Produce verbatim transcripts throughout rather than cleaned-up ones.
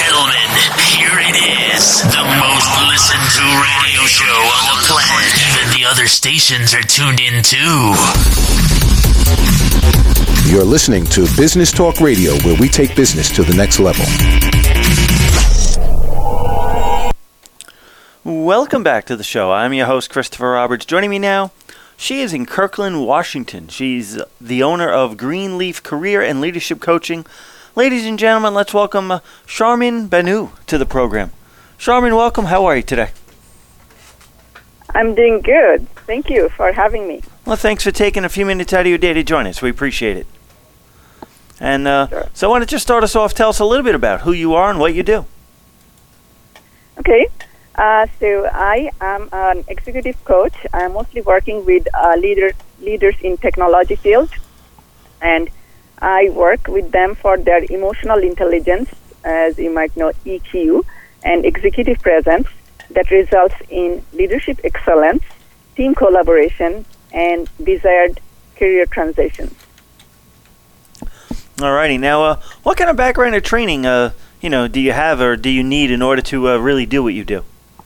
gentlemen, here it is. The most listened to radio show on the planet. Even the other stations are tuned in too. You're listening to Business Talk Radio, where we take business to the next level. Welcome back to the show. I'm your host, Christopher Roberts. Joining me now, she is in Kirkland, Washington. She's the owner of Greenleaf Career and Leadership Coaching. Ladies and gentlemen, let's welcome uh, Charmin Banu to the program. Charmin, welcome. How are you today? I'm doing good. Thank you for having me. Well, thanks for taking a few minutes out of your day to join us. We appreciate it. And uh, Sure. so why don't you start us off? Tell us a little bit about who you are and what you do. Okay. Uh, so I am an executive coach. I'm mostly working with uh, leader, leaders in technology field, and I work with them for their emotional intelligence, as you might know, E Q, and executive presence that results in leadership excellence, team collaboration, and desired career transitions. Alrighty. Now, uh, what kind of background or training, uh, you know, do you have or do you need in order to uh, really do what you do?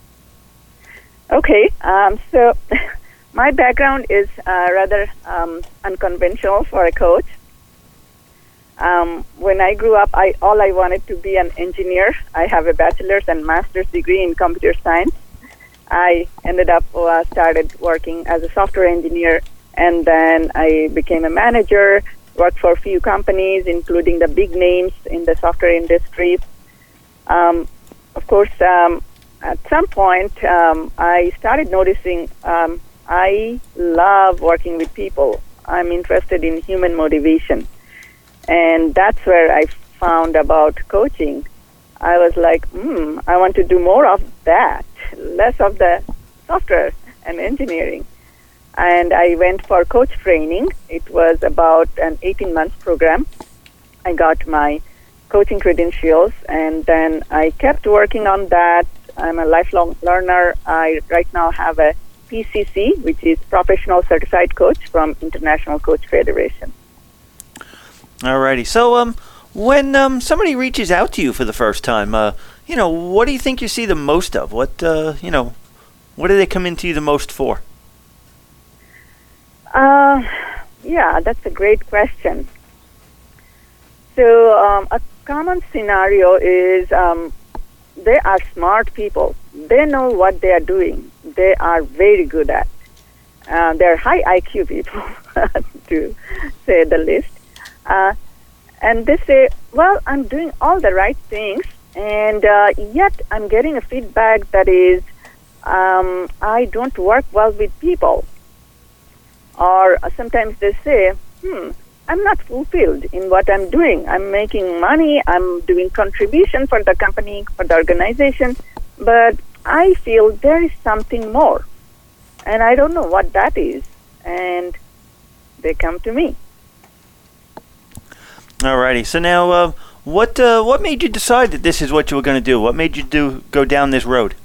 Okay, um, so my background is uh, rather um, unconventional for a coach. Um, when I grew up, I all I wanted to be an engineer. I have a bachelor's and master's degree in computer science. I ended up uh, started working as a software engineer, and then I became a manager, worked for a few companies, including the big names in the software industry. Um, of course, um, at some point, um, I started noticing um, I love working with people. I'm interested in human motivation. And that's where I found about coaching. I was like, hmm, I want to do more of that, less of the software and engineering. And I went for coach training. It was about an eighteen-month program. I got my coaching credentials, and then I kept working on that. I'm a lifelong learner. I right now have a P C C, which is Professional Certified Coach from International Coach Federation. Alrighty. So, um, when um, somebody reaches out to you for the first time, uh, you know, what do you think you see the most of? What, uh, you know, what do they come into you the most for? Uh, yeah, that's a great question. So, um, a common scenario is um, they are smart people. They know what they are doing. They are very good at. Uh, they're high I Q people, to say the least. Uh, and they say, well, I'm doing all the right things, and uh, yet I'm getting a feedback that is, um, I don't work well with people. Or uh, sometimes they say, hmm, I'm not fulfilled in what I'm doing. I'm making money, I'm doing contribution for the company, for the organization, but I feel there is something more. And I don't know what that is. And they come to me. Alrighty. So now, uh, what uh, what made you decide that this is what you were going to do? What made you do go down this road?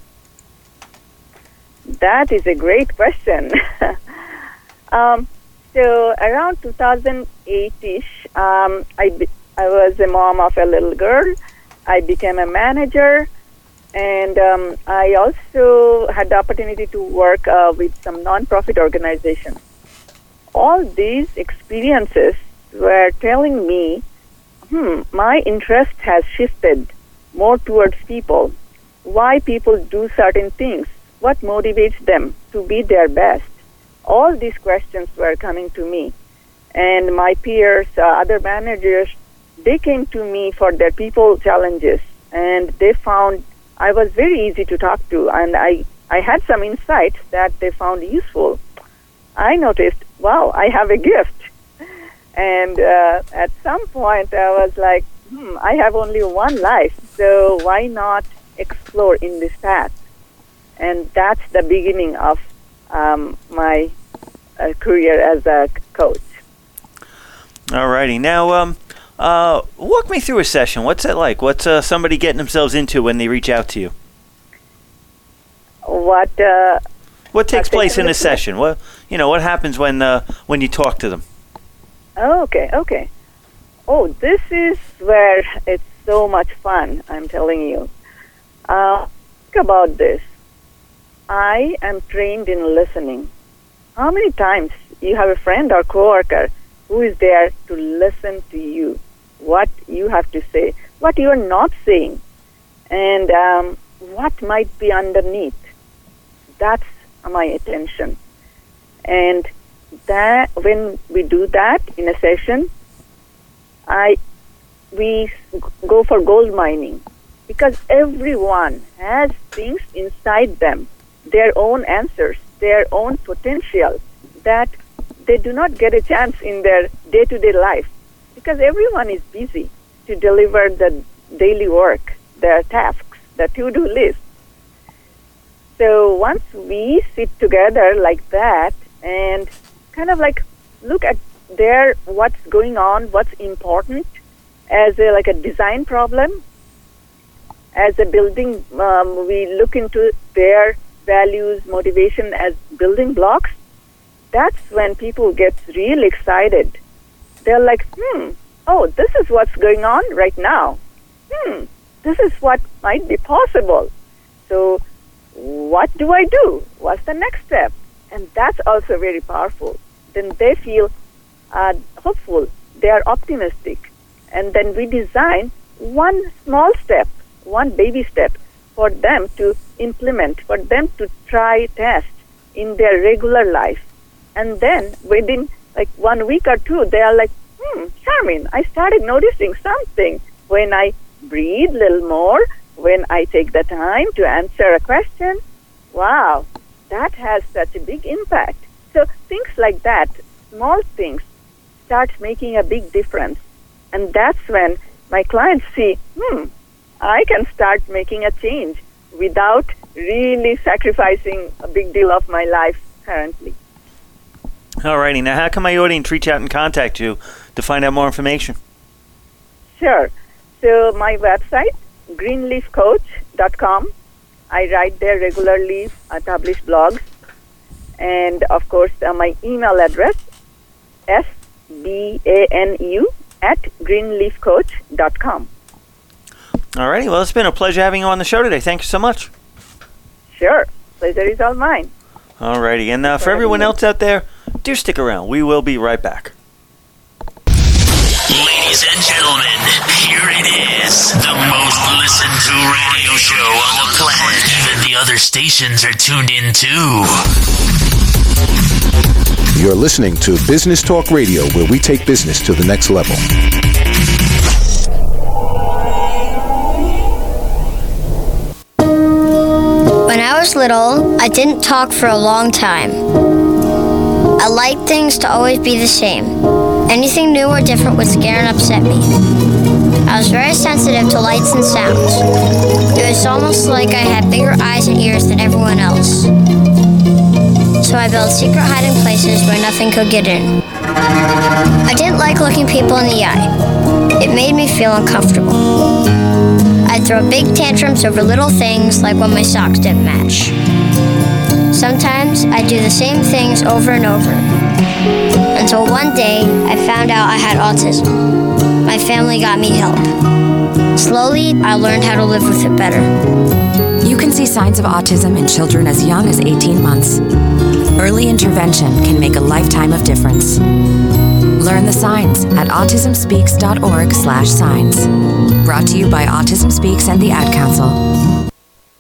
That is a great question. um, so around two thousand eight-ish, um, I, be- I was a mom of a little girl. I became a manager, and um, I also had the opportunity to work uh, with some non-profit organizations. All these experiences were telling me, hmm, my interest has shifted more towards people. Why people do certain things? What motivates them to be their best? All these questions were coming to me. And my peers, uh, other managers, they came to me for their people challenges. And they found I was very easy to talk to. And I, I had some insights that they found useful. I noticed, wow, I have a gift. And uh, at some point, I was like, hmm, I have only one life, so why not explore in this path? And that's the beginning of um, my uh, career as a coach. Alrighty. Now, um, uh, walk me through a session. What's that like? What's uh, somebody getting themselves into when they reach out to you? What? Uh, what takes place in a this session? What you know? What happens when uh, when you talk to them? Oh, okay, okay. Oh, this is where it's so much fun, I'm telling you. Uh, think about this. I am trained in listening. How many times you have a friend or coworker who is there to listen to you, what you have to say, what you are not saying, and um, what might be underneath? That's my attention. And that when we do that in a session, I we go for gold mining, because everyone has things inside them, their own answers, their own potential that they do not get a chance in their day-to-day life, because everyone is busy to deliver the daily work, their tasks, the to-do list. So once we sit together like that and kind of like look at their what's going on, what's important as a, like a design problem, as a building, um, we look into their values, motivation as building blocks. That's when people get really excited. They're like, hmm, oh, this is what's going on right now. Hmm, this is what might be possible. So what do I do? What's the next step? And that's also very powerful. Then they feel uh, hopeful. They are optimistic. And then we design one small step, one baby step for them to implement, for them to try, test in their regular life. And then within like one week or two, they are like, hmm, Charmin, I started noticing something when I breathe a little more, when I take the time to answer a question. Wow, that has such a big impact. So things like that, small things, start making a big difference. And that's when my clients see, hmm, I can start making a change without really sacrificing a big deal of my life currently. Alrighty, now how can my audience reach out and contact you to find out more information? Sure. So my website, greenleaf coach dot com. I write there regularly, I publish blogs. And of course, uh, my email address, S B A N U at greenleaf coach dot com. Alrighty, well, it's been a pleasure having you on the show today. Thank you so much. Sure. Pleasure is all mine. Alrighty, and uh, for everyone else out there, do stick around. We will be right back. Ladies and gentlemen, here it is. The most listened to radio show on the planet. Even the other stations are tuned in too. You're listening to Business Talk Radio, where we take business to the next level. When I was little, I didn't talk for a long time. I liked things to always be the same. Anything new or different would scare and upset me. I was very sensitive to lights and sounds. It was almost like I had bigger eyes and ears than everyone else. So I built secret hiding places where nothing could get in. I didn't like looking people in the eye. It made me feel uncomfortable. I'd throw big tantrums over little things, like when my socks didn't match. Sometimes I'd do the same things over and over. Until one day, I found out I had autism. My family got me help. Slowly, I learned how to live with it better. You can see signs of autism in children as young as eighteen months. Early intervention can make a lifetime of difference. Learn the signs at autism speaks dot org slash signs. Brought to you by Autism Speaks and the Ad Council.